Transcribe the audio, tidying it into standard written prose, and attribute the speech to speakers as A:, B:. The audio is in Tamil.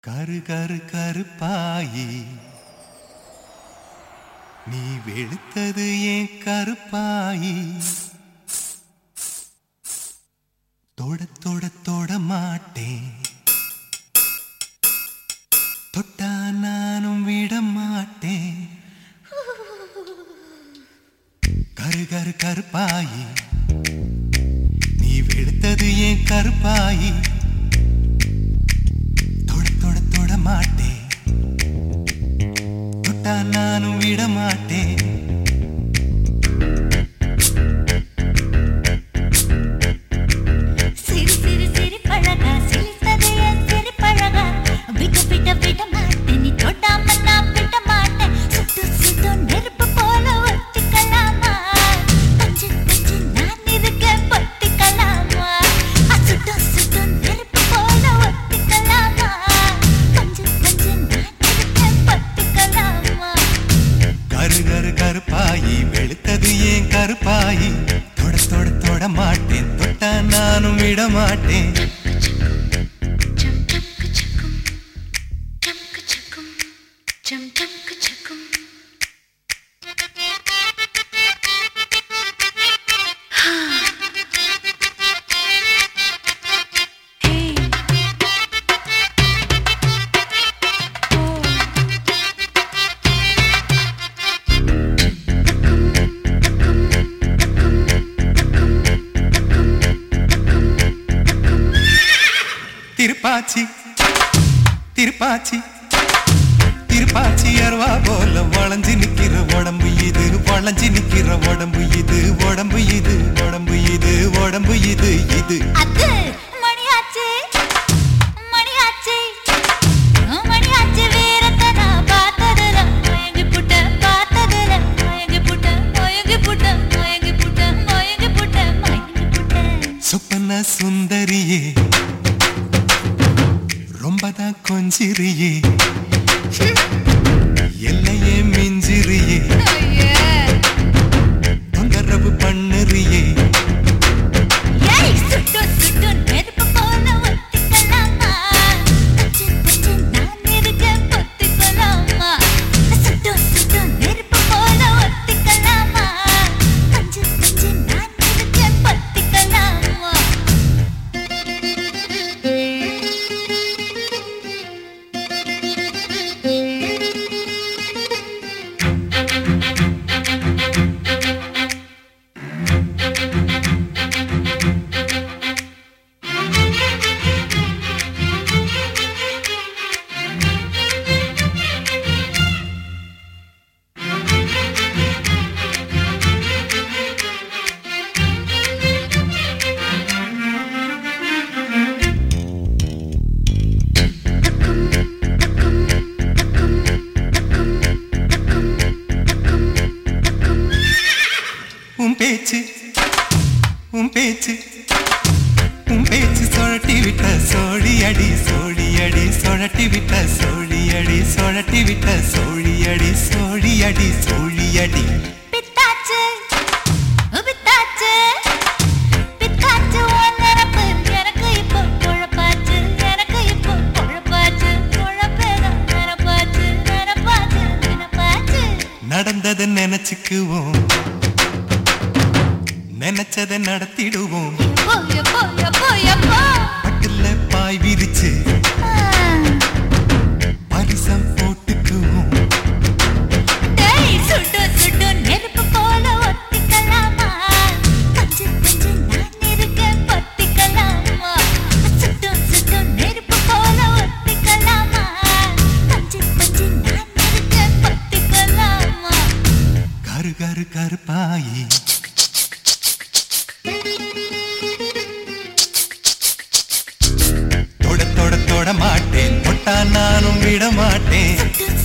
A: கரு கரு கருப்பாயி நீ வெளுத்தது ஏன் கருப்பாயி தொட தொட தொட மாட்டேன் தொட்டா நானும் விட மாட்டேன் கரு கரு கருப்பாயி நீ வெளுத்தது ஏன் கருப்பாயி தொட மாட்டேன் தொட்டா நானும் விட மாட்டேன்
B: சிறு சிறு சிறு பழகா சிரித்தது என் சிறு பழகா விட்டு விட விட மாட்டேன் நீ தொடாம நான் விட மாட்டேன் சுட்டு சுட்டு நெருப்பு போல ஒத்திக்கலாமா பஞ்சு பஞ்சு நான் இருக்கேன் பத்திக்கலாமா சுட்டு சுட்டு நெருப்பு போல ஒத்திக்கலாமா பஞ்சு பஞ்சு நான் இருக்கேன் பத்திக்கலாமா
A: கரு கரு கருப்பாயி வெளுத்தது ஏன் கருப்பாயி தொட தொட தொட மாட்டேன் தொட்டா நானும் விட மாட்டேன் திருப்பாச்சி திருப்பாச்சி திருப்பாச்சி அருவா போல வளைஞ்சு நிக்கிற உடம்பு இது வளைஞ்சு நிக்கிற உடம்பு இது உடம்பு இது உடம்பு இது உடம்பு இது இது
B: அது மணியாச்சு மணியாச்சு மணியாச்சு வீரத்தை நான் பார்த்ததுல மயங்கி புட்ட பார்த்ததுல மயங்கி புட்ட மயங்கி புட்ட மயங்கி புட்ட மயங்கி புட்ட மயங்கி புட்ட
A: சொப்பன சுந்தரியே ரொம்பதான் கொஞ்சிரியே எல்லையே மிஞ்சிரியே தொந்தரவு பண்ணுறியே
B: சுட்டு சுட்டு நெருப்பு போல ஒத்திக்கலாமா பஞ்சு பஞ்சு நான் இருக்கேன் பொத்திக்கலாமா சுட்டு சுட்டு நெருப்பு போல ஒத்திக்கலாமா பஞ்சு பஞ்சு நான் இருக்கேன் பொத்திக்கலாமா
A: உன் பேச்சு உன் பேச்சு உன் பேச்சு சொழட்டி விட்ட சோழி அடி சோழி அடி சொழட்டி விட்ட சோழி அடி சொழட்டி விட்ட சோழி அடி சோழி அடி சோழி அடி
B: பித்தாச்சு பித்தாச்சு பித்தாச்சு உன் நிரப்பு எனக்கு இப்போ குழப்பாச்சு எனக்கு இப்போ குழப்பாச்சு குழப்பேதான் நிரப்பாச்சு நிரப்பாச்சு நிரப்பாச்சு
A: நடந்ததை நினைச்சுக்குவோம் நினைச்சதை நடத்திடுவோம்
B: எப்போ எப்போ எப்போ எப்போ
A: பட்டுல பாய் விரிச்சு பரிசம் போட்டுக்குவோம்
B: டேய் சுட்டு சுட்டு நெருப்பு போல ஒத்திக்கலாமா பஞ்சு பஞ்சு நான் இருக்கேன் பத்திக்கலாமா சுட்டு சுட்டு நெருப்பு போல ஒத்திக்கலாமா பஞ்சு பஞ்சு நான் இருக்கேன் பத்திக்கலாமா
A: கரு கரு கருப்பாயி தொட தொட தொட மாட்டேன் தொட்டா நானும் விட மாட்டேன்
B: சுட்டு